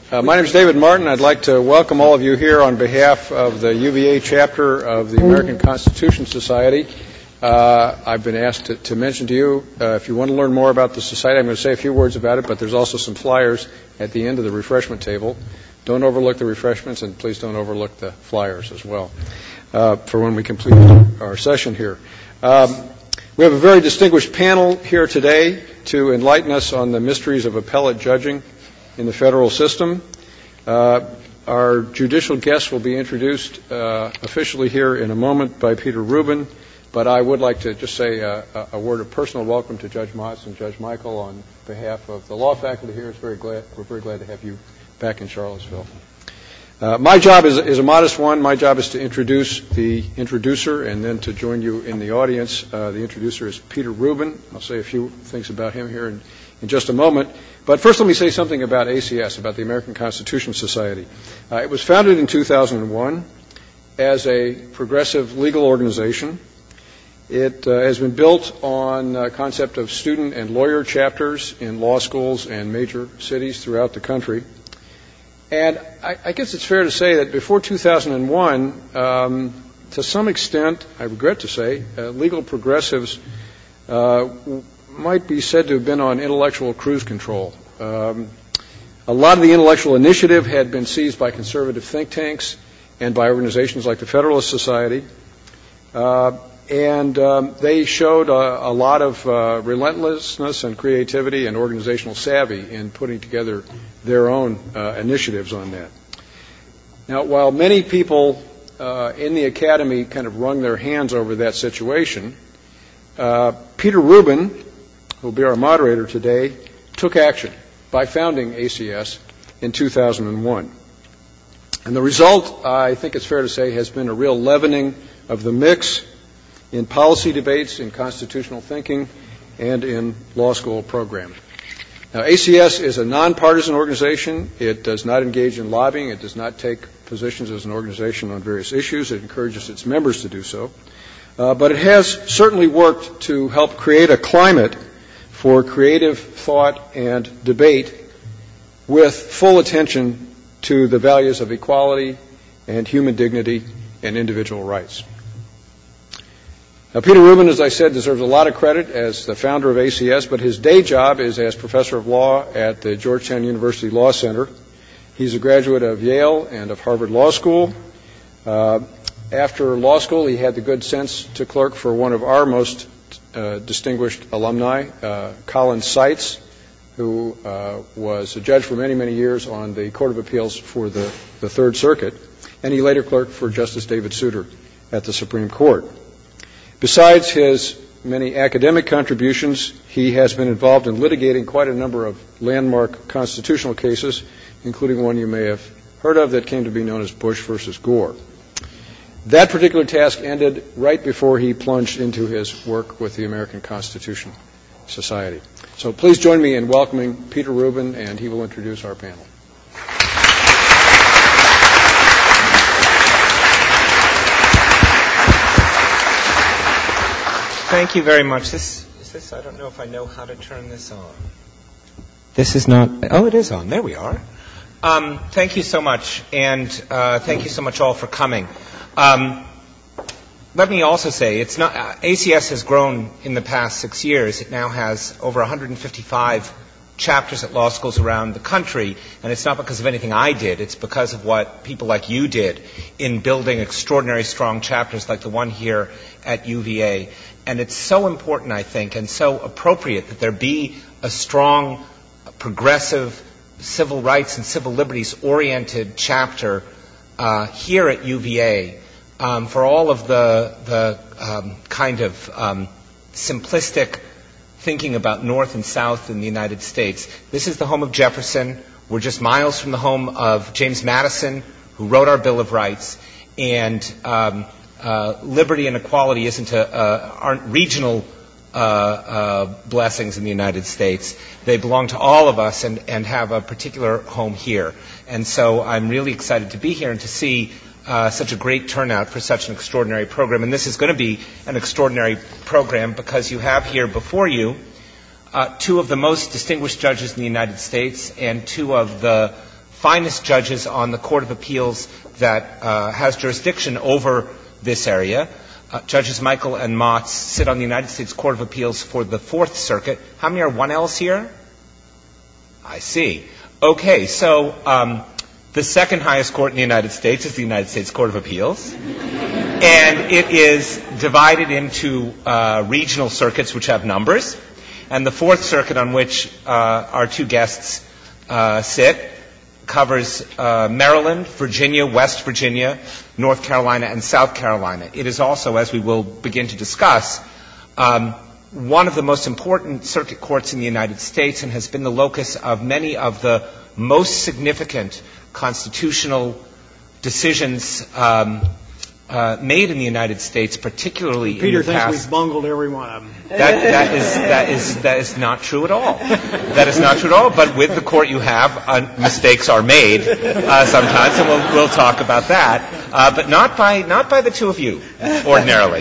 My name is David Martin. I'd like to welcome all of you here on behalf of the UVA chapter of the American Constitution Society. I've been asked to mention to you, if you want to learn more about the society, I'm going to say a few words about it, but there's also some flyers at the end of the refreshment table. Don't overlook the refreshments, and please don't overlook the flyers as well for when we complete our session here. We have a very distinguished panel here today to enlighten us on the mysteries of appellate judging in the federal system. Our judicial guests will be introduced officially here in a moment by Peter Rubin, but I would like to just say a word of personal welcome to Judge Motz and Judge Michael on behalf of the law faculty here. We're very glad to have you back in Charlottesville. My job is a modest one. My job is to introduce the introducer and then to join you in the audience. The introducer is Peter Rubin. I'll say a few things about him here in just a moment. But first let me say something about ACS, about the American Constitution Society. It was founded in 2001 as a progressive legal organization. It has been built on a concept of student and lawyer chapters in law schools and major cities throughout the country. And I guess it's fair to say that before 2001, to some extent, I regret to say, legal progressives might be said to have been on intellectual cruise control. A lot of the intellectual initiative had been seized by conservative think tanks and by organizations like the Federalist Society. And they showed a lot of relentlessness and creativity and organizational savvy in putting together their own initiatives on that. Now, while many people in the academy kind of wrung their hands over that situation, Peter Rubin, who will be our moderator today, took action by founding ACS in 2001. And the result, I think it's fair to say, has been a real leavening of the mix in policy debates, in constitutional thinking, and in law school programming. Now, ACS is a nonpartisan organization. It does not engage in lobbying. It does not take positions as an organization on various issues. It encourages its members to do so. But it has certainly worked to help create a climate for creative thought and debate with full attention to the values of equality and human dignity and individual rights. Now, Peter Rubin, as I said, deserves a lot of credit as the founder of ACS, but his day job is as professor of law at the Georgetown University Law Center. He's a graduate of Yale and of Harvard Law School. After law school, he had the good sense to clerk for one of our most distinguished alumni, Colin Seitz, who was a judge for many, many years on the Court of Appeals for the Third Circuit, and he later clerked for Justice David Souter at the Supreme Court. Besides his many academic contributions, he has been involved in litigating quite a number of landmark constitutional cases, including one you may have heard of that came to be known as Bush versus Gore. That particular task ended right before he plunged into his work with the American Constitution Society. So please join me in welcoming Peter Rubin, and he will introduce our panel. Thank you very much. I don't know if I know how to turn this on. This is not, oh, it is on. There we are. Thank you so much, and thank you so much all for coming. Let me also say, ACS has grown in the past 6 years. It now has over 155 chapters at law schools around the country, and it's not because of anything I did. It's because of what people like you did in building extraordinary strong chapters like the one here at UVA. And it's so important, I think, and so appropriate that there be a strong, progressive, civil rights and civil liberties-oriented chapter here at UVA for all of the kind of simplistic thinking about North and South in the United States. This is the home of Jefferson. We're just miles from the home of James Madison, who wrote our Bill of Rights. And liberty and equality aren't regional blessings in the United States. They belong to all of us and have a particular home here. And so I'm really excited to be here and to see such a great turnout for such an extraordinary program. And this is going to be an extraordinary program because you have here before you two of the most distinguished judges in the United States and two of the finest judges on the Court of Appeals that has jurisdiction over this area. Judges Michael and Motz sit on the United States Court of Appeals for the Fourth Circuit. How many are 1Ls here? I see. Okay, so the second highest court in the United States is the United States Court of Appeals. And it is divided into regional circuits which have numbers. And the Fourth Circuit, on which our two guests sit, covers Maryland, Virginia, West Virginia, North Carolina, and South Carolina. It is also, as we will begin to discuss, one of the most important circuit courts in the United States and has been the locus of many of the most significant constitutional decisions made in the United States, particularly Peter in the past. thinks we've bungled every one of them. That is not true at all. That is not true at all. But with the court you have, mistakes are made sometimes, and we'll talk about that. But not by the two of you, ordinarily.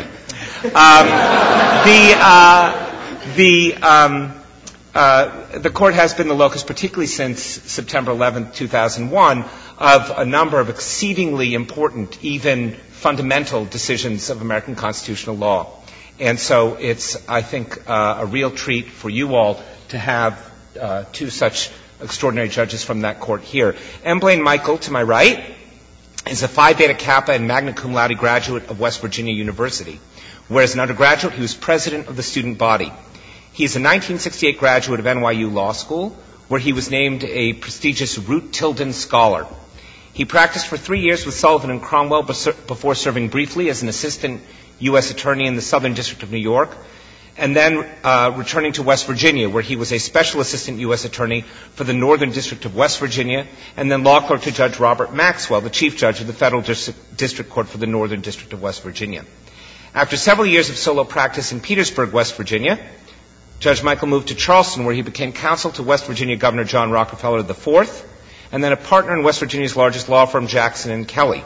The court has been the locus, particularly since September 11th, 2001, of a number of exceedingly important, even fundamental decisions of American constitutional law. And so it's, I think, a real treat for you all to have two such extraordinary judges from that court here. M. Blaine Michael, to my right, is a Phi Beta Kappa and magna cum laude graduate of West Virginia University, where as an undergraduate he was president of the student body. He is a 1968 graduate of NYU Law School, where he was named a prestigious Root Tilden Scholar. He practiced for 3 years with Sullivan and Cromwell before serving briefly as an assistant U.S. attorney in the Southern District of New York, and then returning to West Virginia, where he was a special assistant U.S. attorney for the Northern District of West Virginia, and then law clerk to Judge Robert Maxwell, the Chief Judge of the Federal District Court for the Northern District of West Virginia. After several years of solo practice in Petersburg, West Virginia, Judge Michael moved to Charleston, where he became counsel to West Virginia Governor John Rockefeller IV, and then a partner in West Virginia's largest law firm, Jackson and Kelly.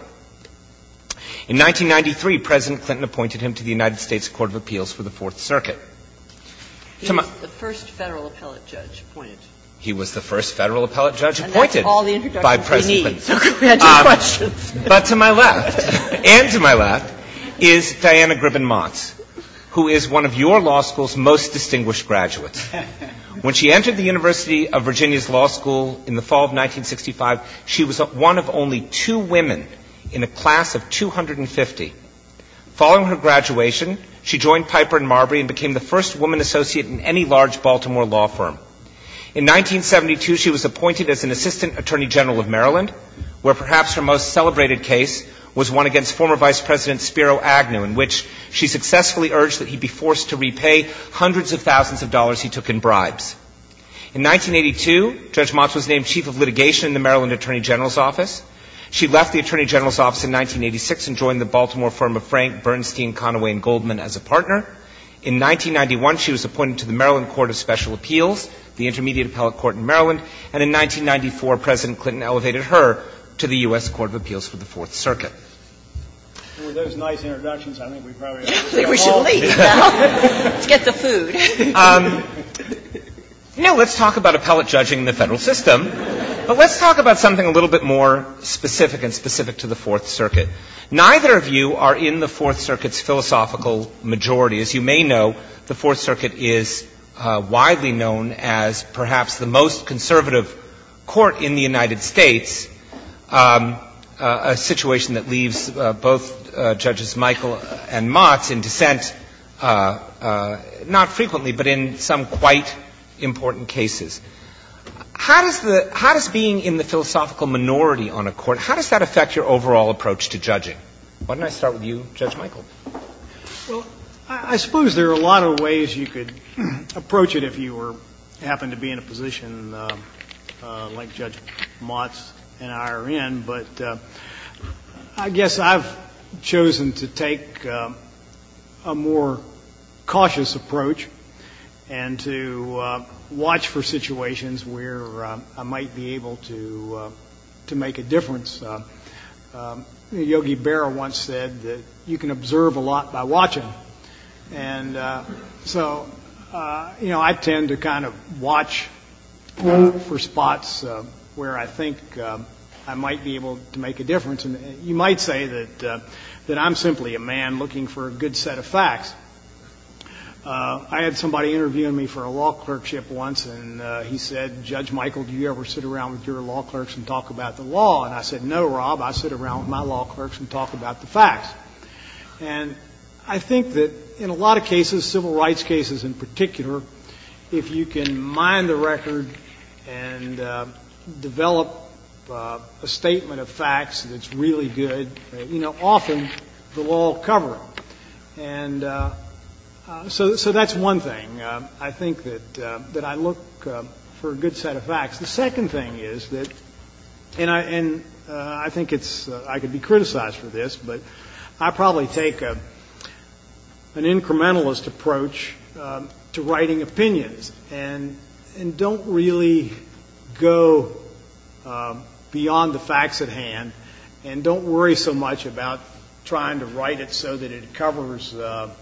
In 1993, President Clinton appointed him to the United States Court of Appeals for the Fourth Circuit. He was the first federal appellate judge appointed. He was the first federal appellate judge appointed all the introductions by President Clinton. So go ahead to questions. But to my left, is Diana Gribben-Motz, who is one of your law school's most distinguished graduates. When she entered the University of Virginia's law school in the fall of 1965, she was one of only 2 women in a class of 250. Following her graduation, she joined Piper and Marbury and became the first woman associate in any large Baltimore law firm. In 1972, she was appointed as an assistant attorney general of Maryland, where perhaps her most celebrated case was one against former Vice President Spiro Agnew, in which she successfully urged that he be forced to repay hundreds of thousands of dollars he took in bribes. In 1982, Judge Motz was named Chief of Litigation in the Maryland Attorney General's Office. She left the Attorney General's Office in 1986 and joined the Baltimore firm of Frank, Bernstein, Conaway, and Goldman as a partner. In 1991, she was appointed to the Maryland Court of Special Appeals, the Intermediate Appellate Court in Maryland, and in 1994, President Clinton elevated her to the U.S. Court of Appeals for the Fourth Circuit. And with those nice introductions, I think we probably I think we should leave now. Let's get the food. Let's talk about appellate judging in the federal system, but let's talk about something a little bit more specific and specific to the Fourth Circuit. Neither of you are in the Fourth Circuit's philosophical majority. As you may know, the Fourth Circuit is widely known as perhaps the most conservative court in the United States, a situation that leaves both Judges Michael and Motz in dissent, not frequently, but in some quite important cases. How does being in the philosophical minority on a court, how does that affect your overall approach to judging? Why don't I start with you, Judge Michael? Well, I suppose there are a lot of ways you could approach it if you happened to be in a position like Judge Motz and I are in, but I guess I've chosen to take a more cautious approach and to watch for situations where I might be able to make a difference. Yogi Berra once said that you can observe a lot by watching, and so I tend to kind of watch for spots where I think I might be able to make a difference. And you might say that I'm simply a man looking for a good set of facts. I had somebody interviewing me for a law clerkship once, and he said, "Judge Michael, do you ever sit around with your law clerks and talk about the law?" And I said, "No, Rob, I sit around with my law clerks and talk about the facts." And I think that in a lot of cases, civil rights cases in particular, if you can mine the record and develop a statement of facts that's really good, often the law will cover it. And so that's one thing. I think that I look for a good set of facts. The second thing is that, and I think I could be criticized for this, but I probably take an incrementalist approach to writing opinions, and don't really go beyond the facts at hand, and don't worry so much about trying to write it so that it covers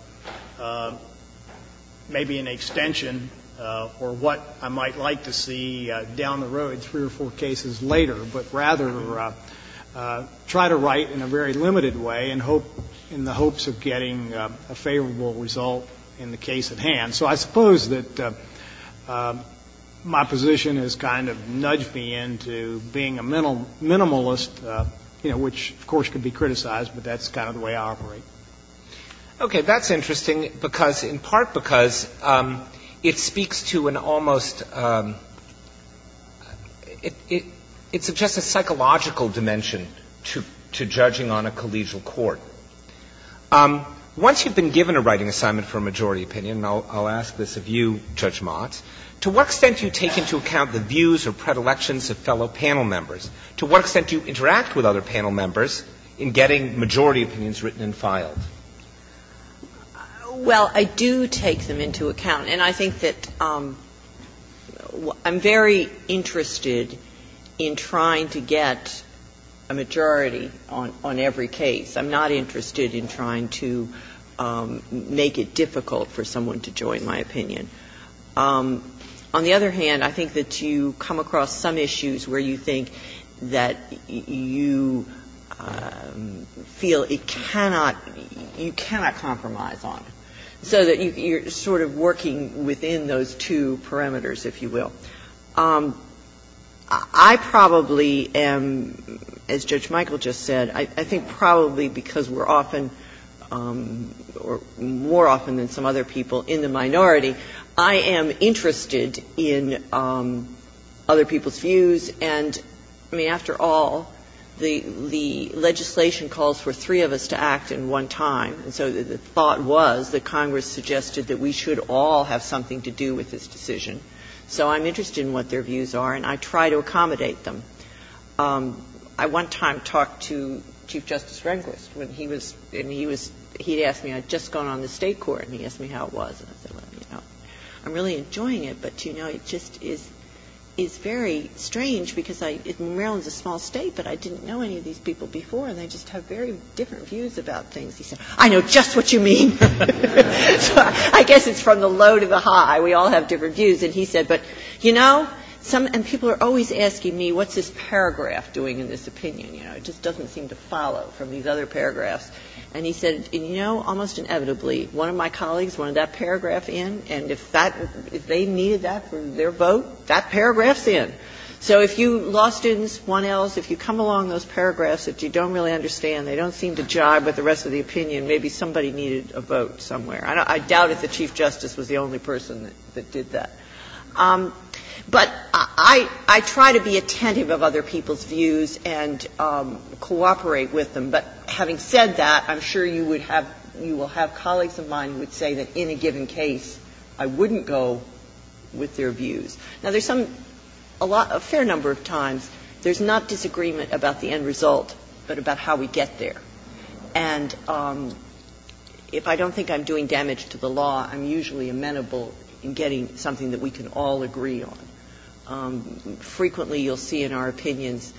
maybe an extension or what I might like to see down the road 3 or 4 cases later, but rather try to write in a very limited way and in the hopes of getting a favorable result in the case at hand. So I suppose that my position has kind of nudged me into being a minimalist, which of course could be criticized, but that's kind of the way I operate. Okay, that's interesting in part because it speaks to an almost it suggests a psychological dimension to judging on a collegial court. Once you've been given a writing assignment for a majority opinion, and I'll ask this of you, Judge Motz, to what extent do you take into account the views or predilections of fellow panel members? To what extent do you interact with other panel members in getting majority opinions written and filed? Well, I do take them into account, and I think that I'm very interested in trying to get a majority on every case. I'm not interested in trying to make it difficult for someone to join my opinion. On the other hand, I think that you come across some issues where you think that you feel you cannot compromise on it. So that you're sort of working within those two parameters, if you will. I probably am, as Judge Michael just said, I think probably because we're often, or more often than some other people, in the minority, I am interested in other people's views. And, I mean, after all, the legislation calls for 3 of us to act in one time. And so the thought was that Congress suggested that we should all have something to do with this decision. So I'm interested in what their views are, and I try to accommodate them. I one time talked to Chief Justice Rehnquist when he'd asked me, I'd just gone on the state court, and he asked me how it was. And I said, well, I'm really enjoying it, but, it just is very strange because Maryland's a small state, but I didn't know any of these people before, and they just have very different views about things. He said, I know just what you mean. So I guess it's from the low to the high. We all have different views. And he said, but, and people are always asking me, what's this paragraph doing in this opinion? It just doesn't seem to follow from these other paragraphs. And he said, almost inevitably, one of my colleagues wanted that paragraph in, and if they needed that for their vote, that paragraph's in. So if you law students, 1Ls, if you come along those paragraphs that you don't really understand, they don't seem to jibe with the rest of the opinion, maybe somebody needed a vote somewhere. I doubt if the Chief Justice was the only person that did that. But I try to be attentive of other people's views and cooperate with them. But having said that, I'm sure you will have colleagues of mine who would say that in a given case, I wouldn't go with their views. Now, there's a fair number of times, there's not disagreement about the end result, but about how we get there. And if I don't think I'm doing damage to the law, I'm usually amenable in getting something that we can all agree on. Frequently you'll see in our opinions,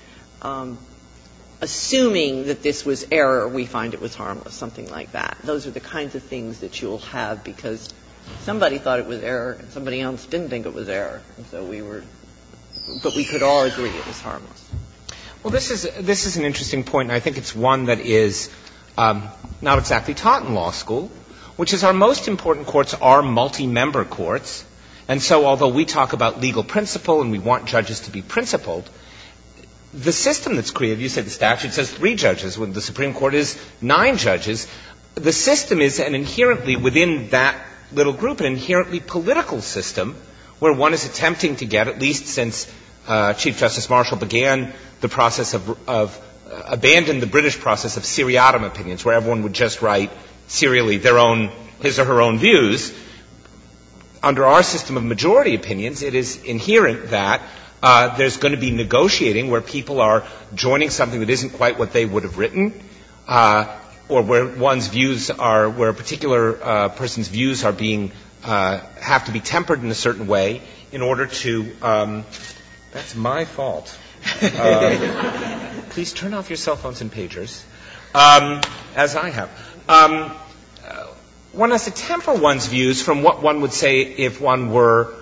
assuming that this was error, we find it was harmless, something like that. Those are the kinds of things that you'll have because somebody thought it was error and somebody else didn't think it was error. And so we were but we could all agree it was harmless. Well, this is an interesting point, and I think it's one that is not exactly taught in law school, which is our most important courts are multi-member courts. And so although we talk about legal principle and we want judges to be principled, the system that's created, you said the statute says 3 judges, when the Supreme Court is 9 judges, the system is an inherently, within that little group, an inherently political system where one is attempting to get, at least since Chief Justice Marshall began the process of abandoned the British process of seriatim opinions, where everyone would just write serially his or her own views. Under our system of majority opinions, it is inherent that there's going to be negotiating where people are joining something that isn't quite what they would have written, or where one's views are, where a particular person's views are being have to be tempered in a certain way in order to. That's my fault. Please turn off your cell phones and pagers, as I have. One has to temper one's views from what one would say if one were,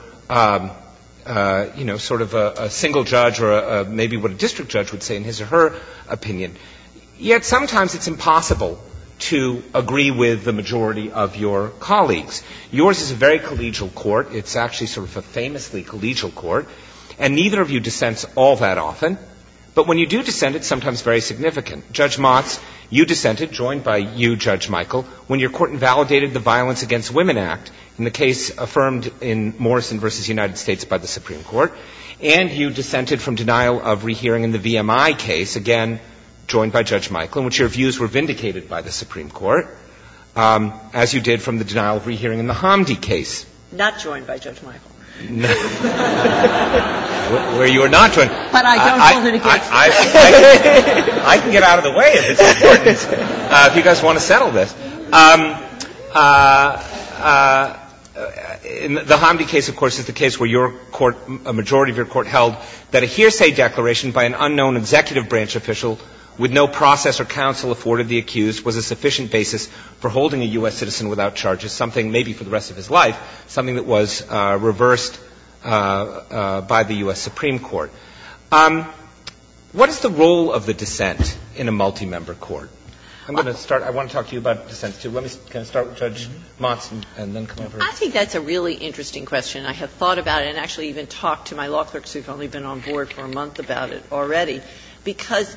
sort of a single judge or maybe what a district judge would say in his or her opinion. Yet sometimes it's impossible to agree with the majority of your colleagues. Yours is a very collegial court. It's actually sort of a famously collegial court. And neither of you dissents all that often. But when you do dissent, it's sometimes very significant. Judge Motz, you dissented, joined by you, Judge Michael, when your court invalidated the Violence Against Women Act in the case affirmed in Morrison versus United States by the Supreme Court. And you dissented from denial of rehearing in the VMI case, again, joined by Judge Michael, in which your views were vindicated by the Supreme Court, as you did from the denial of rehearing in the Hamdi case. Not joined by Judge Michael. No. Where you are not joined. But I don't hold it against I can get out of the way if it's important, if you guys want to settle this. In the Hamdi case, of course, is the case where your court, a majority of your court held that a hearsay declaration by an unknown executive branch official with no process or counsel afforded the accused was a sufficient basis for holding a U.S. citizen without charges, something maybe for the rest of his life, something that was reversed by the U.S. Supreme Court. What is the role of the dissent in a multi-member court? I'm going to start. I want to talk to you about dissents, too. Let me kind of start with Judge Motz and then come over. I think that's a really interesting question. I have thought about it and actually even talked to my law clerks who've only been on board for a month about it already, because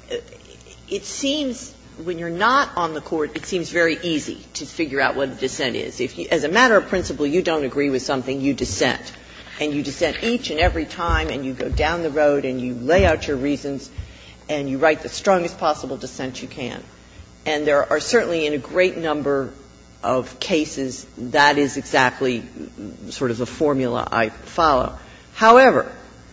it seems, when you're not on the court, it seems very easy to figure out what a dissent is. If you, as a matter of principle, you don't agree with something, you dissent. And you dissent each and every time, and you go down the road and you lay out your reasons, and you write the strongest possible dissent you can. And there are certainly in a great number of cases that is exactly sort of the formula I follow. However,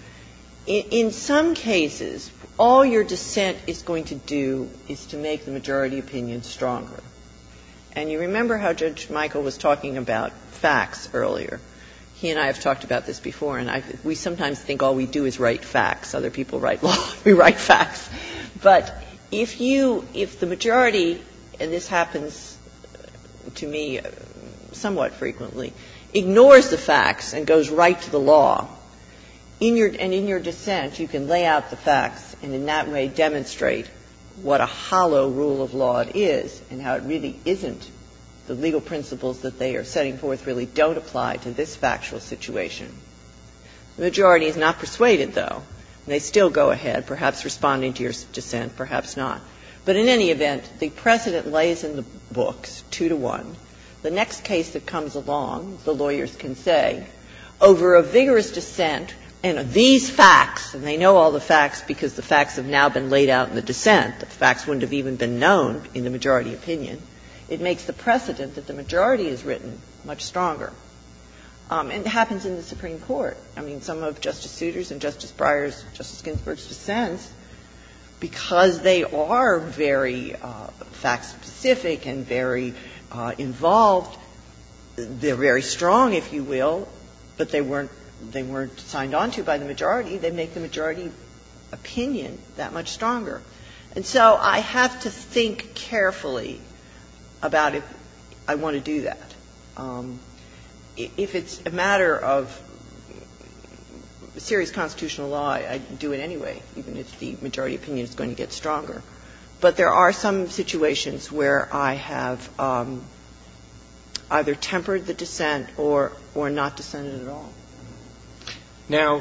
in some cases, all your dissent is going to do is to make the majority opinion stronger. And you remember how Judge Michael was talking about facts earlier. He and I have talked about this before, and we sometimes think all we do is write facts. Other people write law. We write facts. But if the majority, and this happens to me somewhat frequently, ignores the facts and goes right to the law, in your dissent, you can lay out the facts and in that way demonstrate what a hollow rule of law it is and how it really isn't. The legal principles that they are setting forth really don't apply to this factual situation. The majority is not persuaded, though, and they still go ahead, perhaps responding to your dissent, perhaps not. But in any event, the precedent lays in the books 2-1. The next case that comes along, the lawyers can say, over a vigorous dissent, and these facts, and they know all the facts because the facts have now been laid out in the dissent, the facts wouldn't have even been known in the majority opinion, it makes the precedent that the majority is written much stronger. And it happens in the Supreme Court. I mean, some of Justice Souter's and Justice Breyer's, Justice Ginsburg's dissents, because they are very fact-specific and very involved, they're very strong, if you will, but they weren't signed on to by the majority. They make the majority opinion that much stronger. And so I have to think carefully about if I want to do that. If it's a matter of serious constitutional law, I do it anyway, even if the majority opinion is going to get stronger. But there are some situations where I have either tempered the dissent or not dissented at all. Now,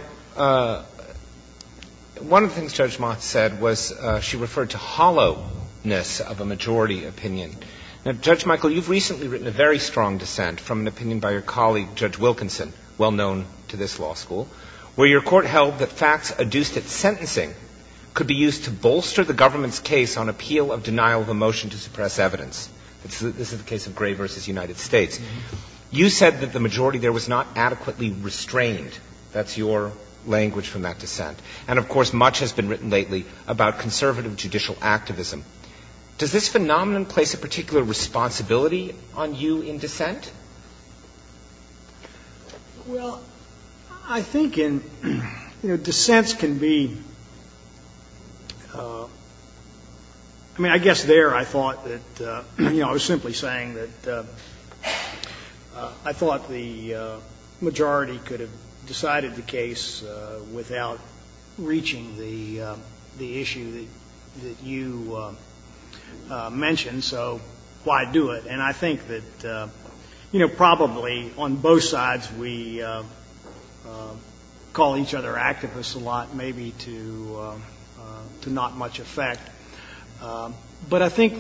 one of the things Judge Motz said was she referred to hollowness of a majority opinion. Now, Judge Michael, you've recently written a very strong dissent from an opinion by your colleague, Judge Wilkinson, well known to this law school, where your court held that facts adduced at sentencing could be used to bolster the government's case on appeal of denial of a motion to suppress evidence. This is the case of Gray versus United States. Mm-hmm. You said that the majority there was not adequately restrained. That's your language from that dissent. And, of course, much has been written lately about conservative judicial activism. Does this phenomenon place a particular responsibility on you in dissent? Well, I think dissents can be, I guess there I thought that, I was simply saying that I thought the majority could have decided the case without reaching the issue that you mentioned, so why do it? And I think that, probably on both sides we call each other activists a lot, maybe to not much effect. But I think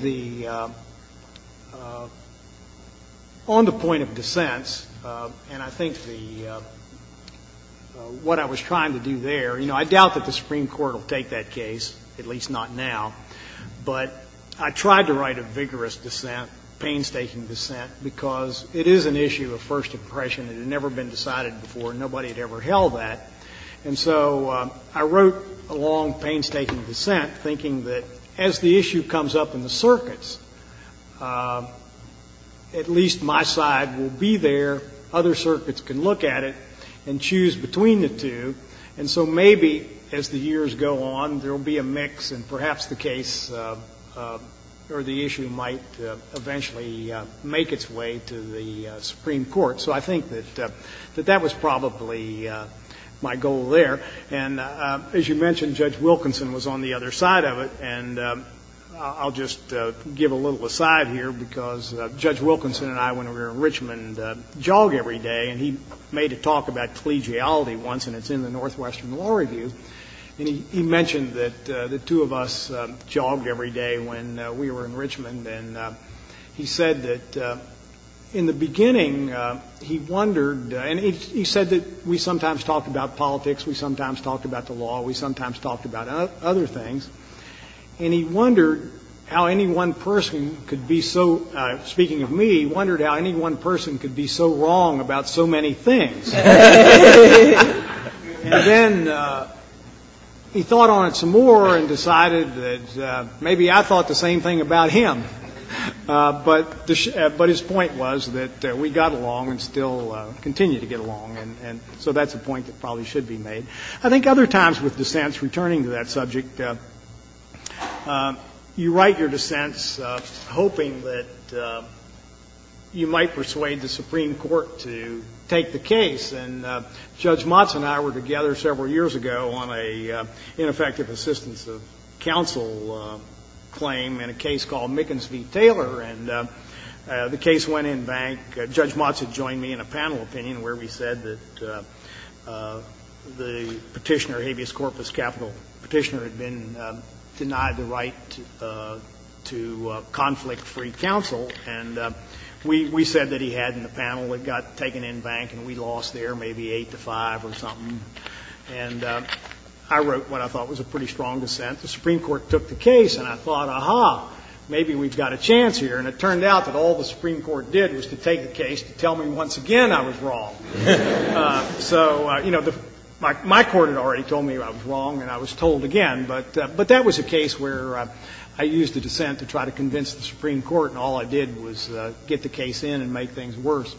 on the point of dissents, and I think what I was trying to do there, I doubt that the Supreme Court will take that case, at least not now, but I tried to write a vigorous dissent, painstaking dissent, because it is an issue of first impression. It had never been decided before. Nobody had ever held that. And so I wrote a long, painstaking dissent thinking that as the issue comes up in the circuits, at least my side will be there. Other circuits can look at it and choose between the two. And so maybe as the years go on, there will be a mix, and perhaps the case or the issue might eventually make its way to the Supreme Court. So I think that was probably my goal there. And as you mentioned, Judge Wilkinson was on the other side of it, and I'll just give a little aside here because Judge Wilkinson and I, when we were in Richmond, jog every day, and he made a talk about collegiality once, and it's in the Northwestern Law Review. And he mentioned that the two of us jogged every day when we were in Richmond, and he said that in the beginning he wondered, and he said that we sometimes talked about politics, we sometimes talked about the law, we sometimes talked about other things, and he wondered how any one person could be so, speaking of me, he wondered how any one person could be so wrong about so many things. And then he thought on it some more and decided that maybe I thought the same thing about him. But his point was that we got along and still continue to get along, and so that's a point that probably should be made. I think other times with dissents, returning to that subject, you write your dissents hoping that you might persuade the Supreme Court to take the case. And Judge Motz and I were together several years ago on a ineffective assistance of counsel claim in a case called Mickens v. Taylor, and the case went in bank. Judge Motz had joined me in a panel opinion where we said that the petitioner, habeas corpus capital petitioner, had been denied the right to conflict-free counsel, and we said that he had in the panel. It got taken in bank, and we lost there, maybe 8-5 or something. And I wrote what I thought was a pretty strong dissent. The Supreme Court took the case, and I thought, aha, maybe we've got a chance here. And it turned out that all the Supreme Court did was to take the case to tell me once again I was wrong. My court had already told me I was wrong, and I was told again. But that was a case where I used the dissent to try to convince the Supreme Court, and all I did was get the case in and make things worse.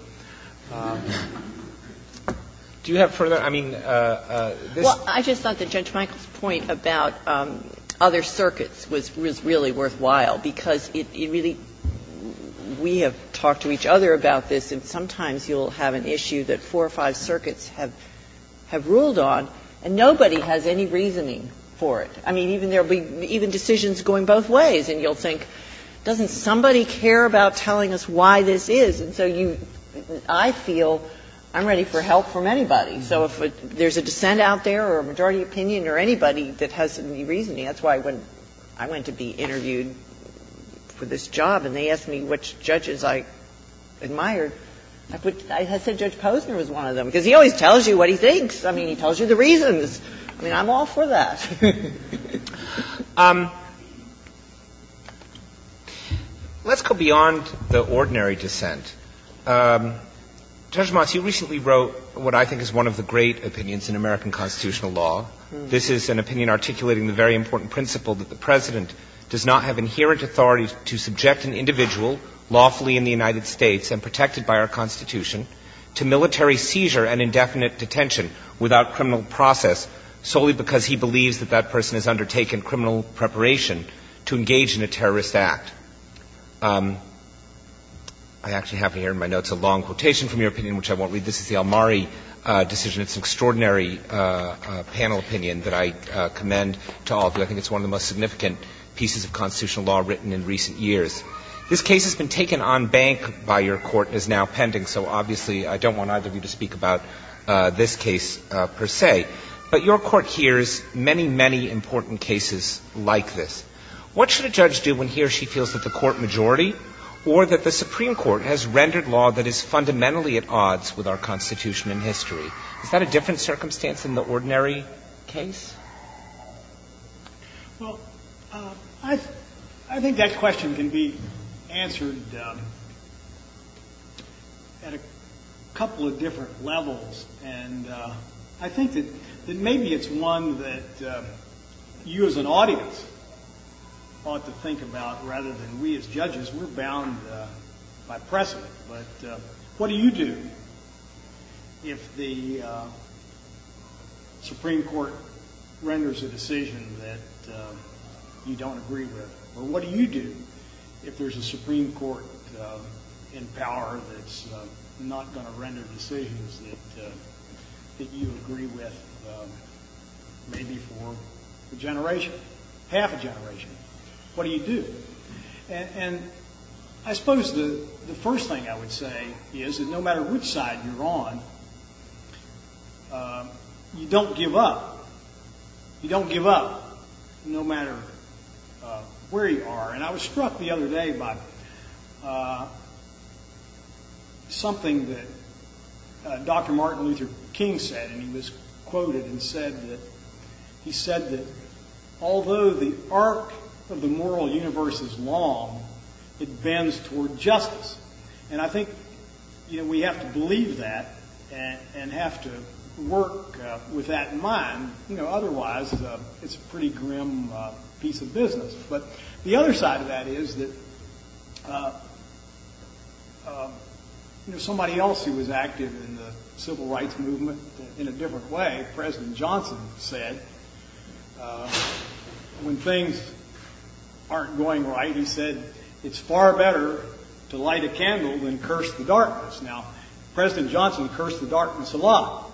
Do you have further? Well, I just thought that Judge Michael's point about other circuits was really worthwhile, because it really, we have talked to each other about this, and sometimes you'll have an issue that 4 or 5 circuits have ruled on, And nobody has any reasoning for it. I mean, there'll be even decisions going both ways, and you'll think, doesn't somebody care about telling us why this is? And so I feel I'm ready for help from anybody. So if there's a dissent out there or a majority opinion or anybody that has any reasoning, that's why when I went to be interviewed for this job and they asked me which judges I admired, I said Judge Posner was one of them, because he always tells you what he thinks. I mean, he tells you the reasons. I mean, I'm all for that. Let's go beyond the ordinary dissent. Judge Motz, you recently wrote what I think is one of the great opinions in American constitutional law. This is an opinion articulating the very important principle that the President does not have inherent authority to subject an individual lawfully in the United States and protected by our Constitution to military seizure and indefinite detention without criminal process solely because he believes that that person has undertaken criminal preparation to engage in a terrorist act. I actually have here in my notes a long quotation from your opinion, which I won't read. This is the Almari decision. It's an extraordinary panel opinion that I commend to all of you. I think it's one of the most significant pieces of constitutional law written in recent years. This case has been taken en banc by your court and is now pending, so obviously I don't want either of you to speak about this case per se. But your court hears many, many important cases like this. What should a judge do when he or she feels that the court majority or that the Supreme Court has rendered law that is fundamentally at odds with our Constitution and history? Is that a different circumstance than the ordinary case? Well, I think that question can be answered at a couple of different levels, and I think that maybe it's one that you as an audience ought to think about rather than we as judges. We're bound by precedent, but what do you do if the Supreme Court renders a decision that you don't agree with? Or what do you do if there's a Supreme Court in power that's not going to render decisions that you agree with, maybe for a generation, half a generation? What do you do? And I suppose the first thing I would say is that no matter which side you're on, you don't give up. You don't give up no matter where you are. And I was struck the other day by something that Dr. Martin Luther King said, and he was quoted and said that although the arc of the moral universe is long, it bends toward justice. And I think, we have to believe that and have to work with that in mind. Otherwise, it's a pretty grim piece of business. But the other side of that is that somebody else who was active in the civil rights movement in a different way, President Johnson, said, when things aren't going right, he said, it's far better to light a candle than curse the darkness. Now, President Johnson cursed the darkness a lot,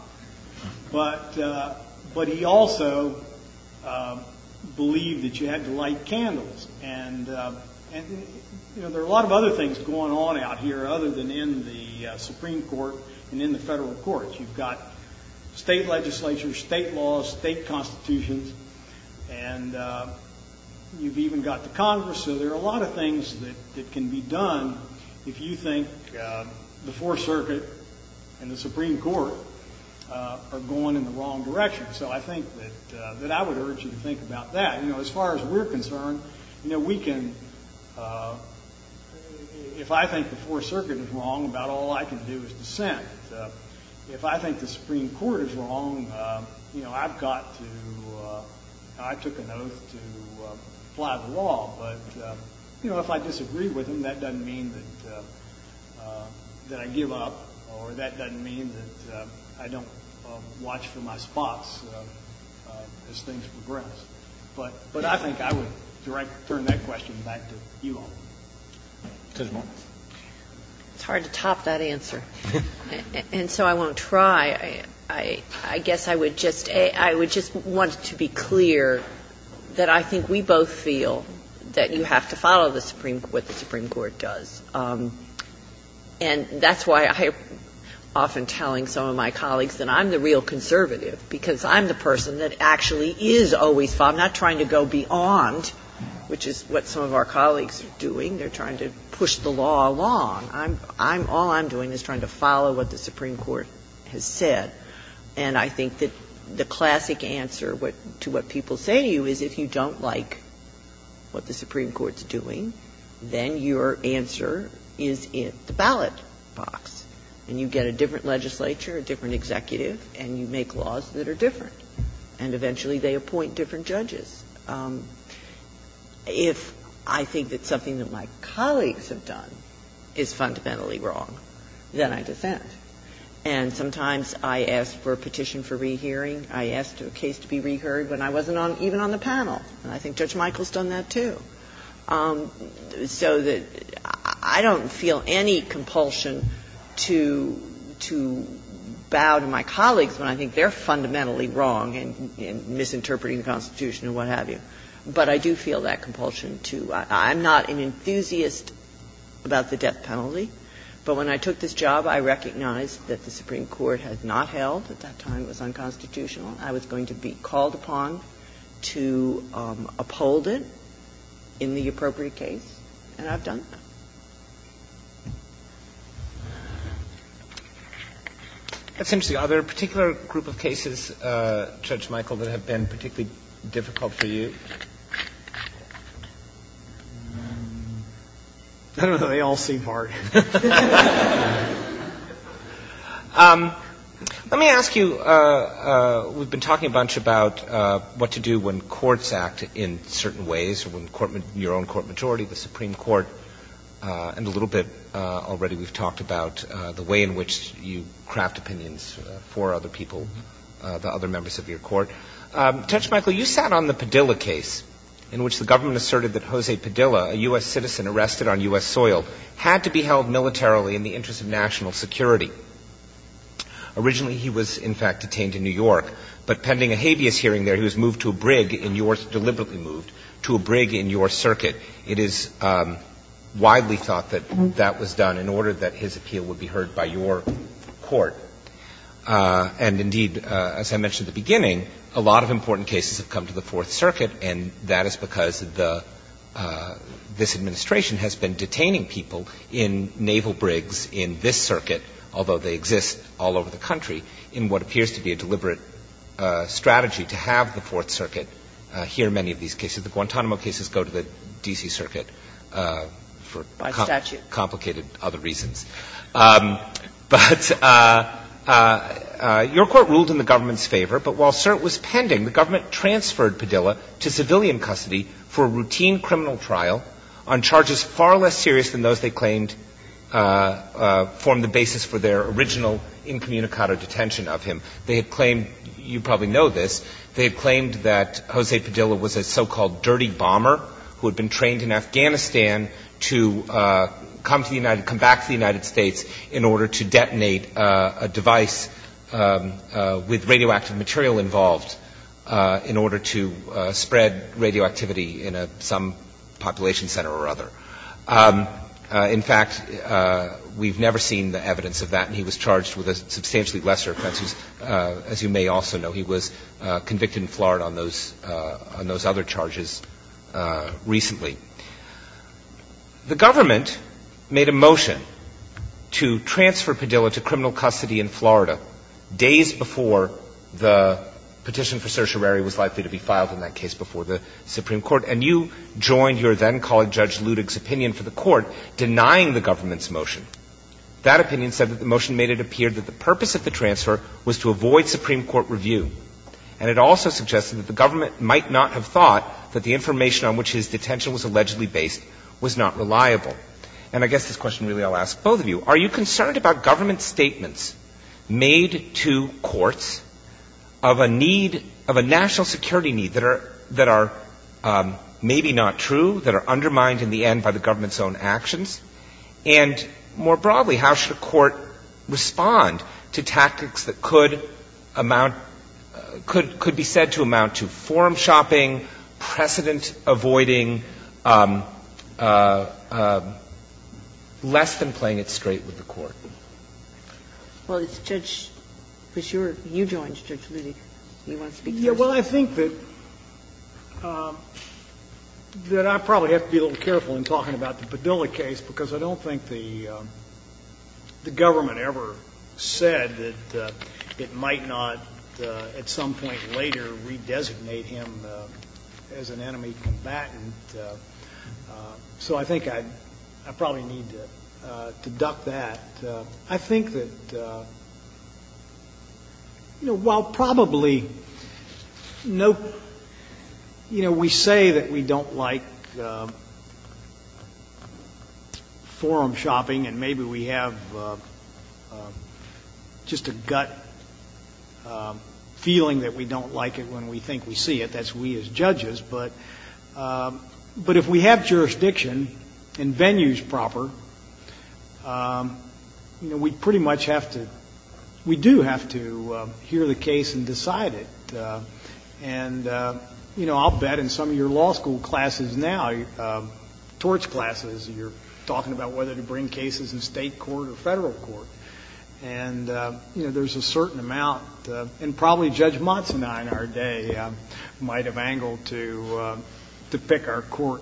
but he also believed that you had to light candles. And there are a lot of other things going on out here other than in the Supreme Court and in the federal courts. You've got state legislatures, state laws, state constitutions, and you've even got the Congress. So there are a lot of things that can be done if you think the Fourth Circuit and the Supreme Court are going in the wrong direction. So I think that I would urge you to think about that. As far as we're concerned, we can, if I think the Fourth Circuit is wrong, about all I can do is dissent. If I think the Supreme Court is wrong, I've got to, I took an oath to apply the law. But, if I disagree with them, that doesn't mean that I give up, or that doesn't mean that I don't watch for my spots as things progress. But I think I would turn that question back to you all. Judge Moore. It's hard to top that answer. And so I won't try. I guess I would just want to be clear that I think we both feel that you have to follow what the Supreme Court does. And that's why I often telling some of my colleagues that I'm the real conservative, because I'm the person that actually is always I'm not trying to go beyond, which is what some of our colleagues are doing. They're trying to push the law along. All I'm doing is trying to follow what the Supreme Court has said. And I think that the classic answer to what people say to you is, if you don't like what the Supreme Court's doing, then your answer is in the ballot box. And you get a different legislature, a different executive, and you make laws that are different. And eventually they appoint different judges. If I think that something that my colleagues have done is fundamentally wrong, then I dissent. And sometimes I ask for a petition for rehearing. I asked a case to be reheard when I wasn't even on the panel. And I think Judge Michael's done that too. So that I don't feel any compulsion to bow to my colleagues when I think they're fundamentally wrong and misinterpreting the Constitution and what have you. But I do feel that compulsion I'm not an enthusiast about the death penalty. But when I took this job, I recognized that the Supreme Court had not held, at that time it was unconstitutional. I was going to be called upon to uphold it in the appropriate case, and I've done that. That's interesting. Are there a particular group of cases, Judge Michael, that have been particularly difficult for you? I don't know. They all seem hard. Let me ask you, we've been talking a bunch about what to do when courts act in certain ways, or when your own court majority, the Supreme Court, and a little bit already we've talked about the way in which you craft opinions for other people, the other members of your court. Judge Michael, you sat on the Padilla case, in which the government asserted that Jose Padilla, a U.S. citizen arrested on U.S. soil, had to be held militarily in the interest of national security. Originally, he was, in fact, detained in New York, but pending a habeas hearing there, he was moved to a brig deliberately moved to a brig in your circuit. It is widely thought that that was done in order that his appeal would be heard by your court. And indeed, as I mentioned at the beginning, a lot of important cases have come to the Fourth Circuit, and that is because this administration has been detaining people in naval brigs in this circuit, although they exist all over the country, in what appears to be a deliberate strategy to have the Fourth Circuit hear many of these cases. The Guantanamo cases go to the D.C. Circuit for complicated other reasons. But your court ruled in the government's favor, but while cert was pending, the government transferred Padilla to civilian custody for a routine criminal trial on charges far less serious than those they claimed formed the basis for their original incommunicado detention of him. They had claimed, you probably know this, they had claimed that Jose Padilla was a so-called dirty bomber who had been trained in Afghanistan to come back to the United States in order to detonate a device with radioactive material involved in order to spread radioactivity in some population center or other. In fact, we've never seen the evidence of that, and he was charged with a substantially lesser offense. As you may also know, he was convicted in Florida on those other charges recently. The government made a motion to transfer Padilla to criminal custody in Florida days before the petition for certiorari was likely to be filed in that case before the Supreme Court, and you joined your then-colleague Judge Ludig's opinion for the court denying the government's motion. That opinion said that the motion made it appear that the purpose of the transfer was to avoid Supreme Court review, and it also suggested that the government might not have thought that the information on which his detention was allegedly based was not reliable. And I guess this question really I'll ask both of you. Are you concerned about government statements made to courts of a national security need that are maybe not true, that are undermined in the end by the government's own actions? And more broadly, how should a court respond to tactics that could could be said to amount to forum shopping, precedent avoiding, less than playing it straight with the court. Well, it's Judge Bashir. You joined Judge Ludig. You want to speak first? Yeah, well, I think that that I probably have to be a little careful in talking about the Padilla case, because I don't think the government ever said that it might not at some point later redesignate him as an enemy combatant. So I think I probably need to duck that. I think that while probably we say that we don't like forum shopping, and maybe we have just a gut feeling that we don't like it when we think we see it. That's we as judges. But if we have jurisdiction and venues proper, we pretty much have to. We do have to hear the case and decide it. I'll bet in some of your law school classes now, torts classes, you're talking about whether to bring cases in state court or federal court. And, there's a certain amount, and probably Judge Motz and I in our day might have angled to pick our court.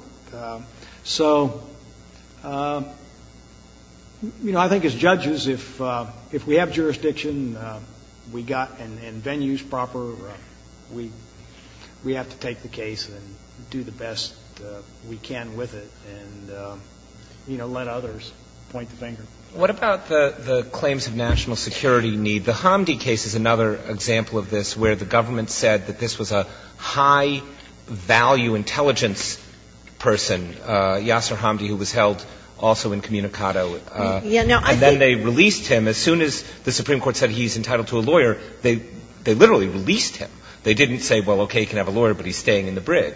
I think as judges, if we have jurisdiction, we got and venues proper, we have to take the case and do the best we can with it, and let others point the finger. What about the claims of national security need? The Hamdi case is another example of this, where the government said that this was a high-value intelligence person, Yasser Hamdi, who was held also incommunicado. And then they released him. As soon as the Supreme Court said he's entitled to a lawyer, they literally released him. They didn't say, well, okay, he can have a lawyer, but he's staying in the brig.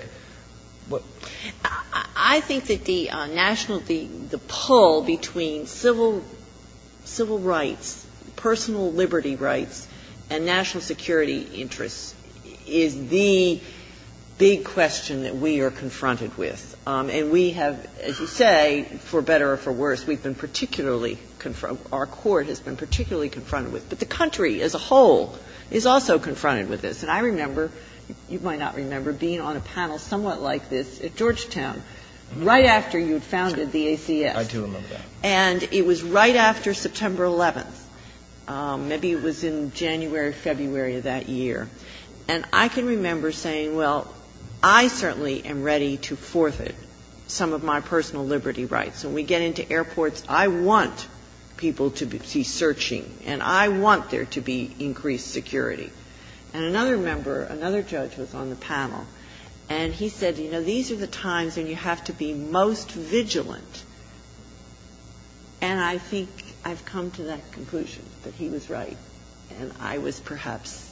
I think that the the pull between civil rights, personal liberty rights, and national security interests is the big question that we are confronted with. And we have, as you say, for better or for worse, we've been particularly our court has been particularly confronted with. But the country as a whole is also confronted with this. And I remember, you might not remember, being on a panel somewhat like this at Georgetown, right after you'd founded the ACS. I do remember that. And it was right after September 11th. Maybe it was in January, February of that year. And I can remember saying, well, I certainly am ready to forfeit some of my personal liberty rights. When we get into airports, I want people to be searching, and I want there to be increased security. And another judge was on the panel, and he said, these are the times when you have to be most vigilant. And I think I've come to that conclusion, that he was right. And I was perhaps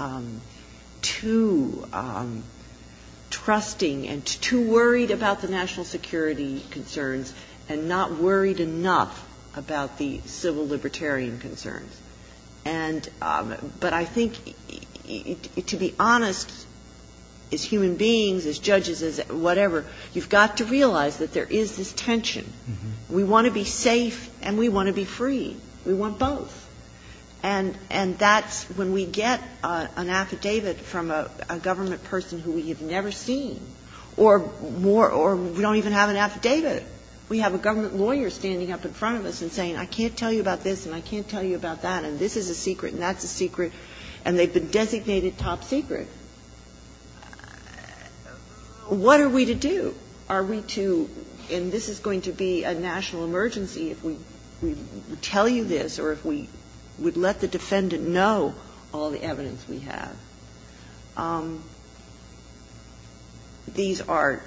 too trusting and too worried about the national security concerns and not worried enough about the civil libertarian concerns. And but I think, to be honest, as human beings, as judges, as whatever, you've got to realize that there is this tension. Mm-hmm. We want to be safe and we want to be free. We want both. And that's when we get an affidavit from a government person who we have never seen, or we don't even have an affidavit. We have a government lawyer standing up in front of us and saying, I can't tell you about this and I can't tell you about that, and this is a secret and that's a secret, and they've been designated top secret. What are we to do? Are we to, and this is going to be a national emergency if we tell you this, or if we would let the defendant know all the evidence we have. These are,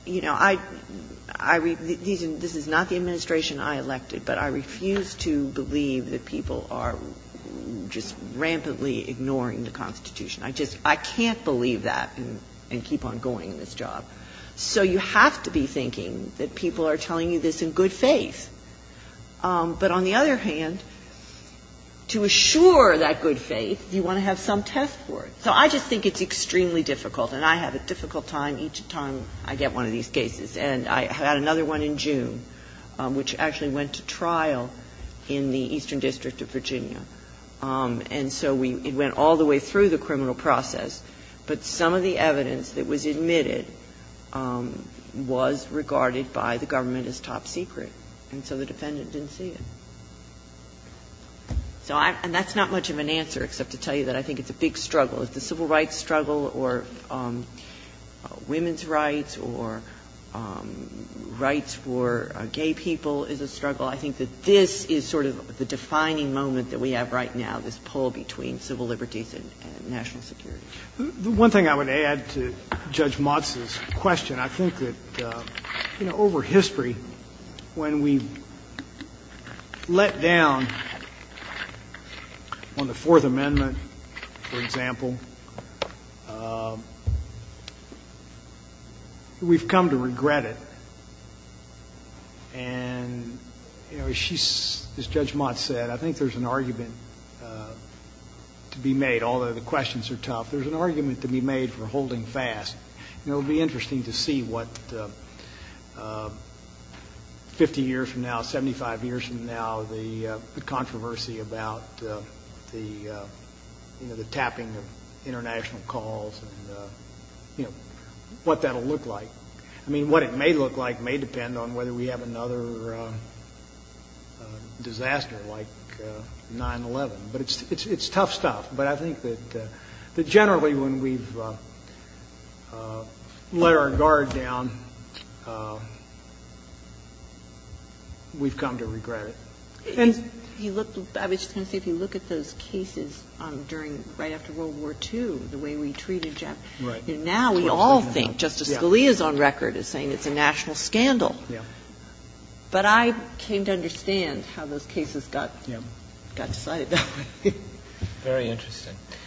this is not the administration I elected, but I refuse to believe that people are just rampantly ignoring the Constitution. I can't believe that and keep on going in this job. So you have to be thinking that people are telling you this in good faith. But on the other hand, to assure that good faith, you want to have some test for it. So I just think it's extremely difficult, and I have a difficult time each time I get one of these cases. And I had another one in June, which actually went to trial in the Eastern District of Virginia. And so it went all the way through the criminal process. But some of the evidence that was admitted was regarded by the government as top secret. And so the defendant didn't see it. So and that's not much of an answer, except to tell you that I think it's a big struggle. If the civil rights struggle or women's rights or rights for gay people is a struggle, I think that this is sort of the defining moment that we have right now, this pull between civil liberties and national security. The one thing I would add to Judge Motz's question, I think that, over history, when we let down on the Fourth Amendment, for example, we've come to regret it. And, as Judge Motz said, I think there's an argument to be made, although the questions are tough. There's an argument to be made for holding fast. It'll be interesting to see what 50 years from now, 75 years from now, the controversy about the tapping of international calls and, what that'll look like. I mean, what it may look like may depend on whether we have another disaster like 9/11. But it's tough stuff. But I think that generally when we've let our guard down, we've come to regret it. And I was just going to say, if you look at those cases right after World War II, the way we treated Japanese, right. Now we all think Justice Scalia is on record as saying it's a national scandal. Yeah. But I came to understand how those cases got decided that way. Very interesting.